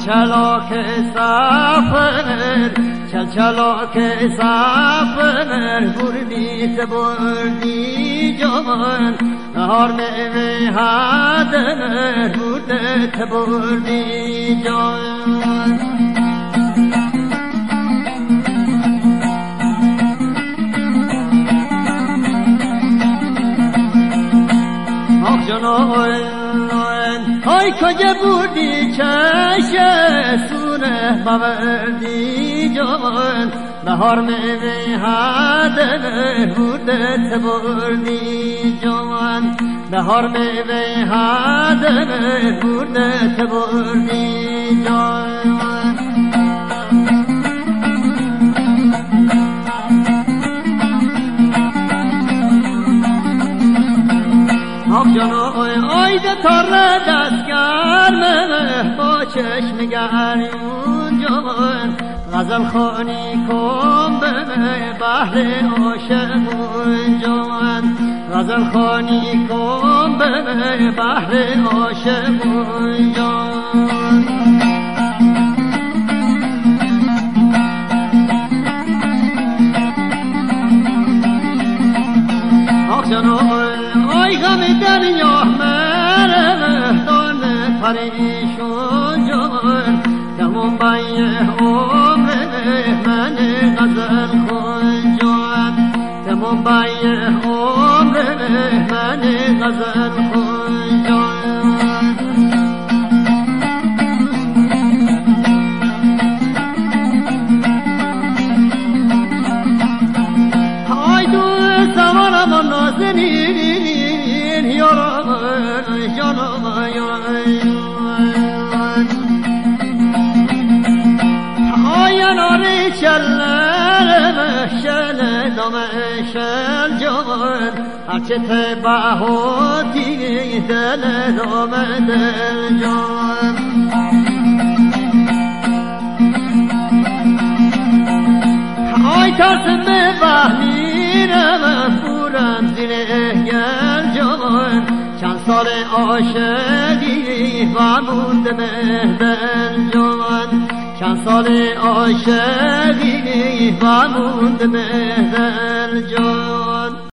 چلاک سفر چلاک سفر بردی بردی جوان نهار میوه هدر بردت بردی جوان آخ جنان های کجا بودی چشه سونه بوردی جوان نهار میوه هدر بودت بردی جوان نهار میوه هدر بودت بردی جوان آخ جانوی آیده تاره دستگرمه با چشم گریون جوان غزل خانی کن به بحر عاشقون جوان غزل خانی کن به بحر عاشقون جوان آخ جانوی آی غم دریا مره دان پریشون جوان تمام بایه عمر من غزل خون جوان تمام بایه عمر من غزل خون جوان آی دو سوارم و نازنین یارم جانم آیناری شل دم شل جوان هرچه تبهاتی دل دم دل جوان آی ترس به بحرینم پورم زیره گل جوان چند سال عاشقی فرمونده مهدن جوان چند سال عاشقی فرمونده مهدن جوان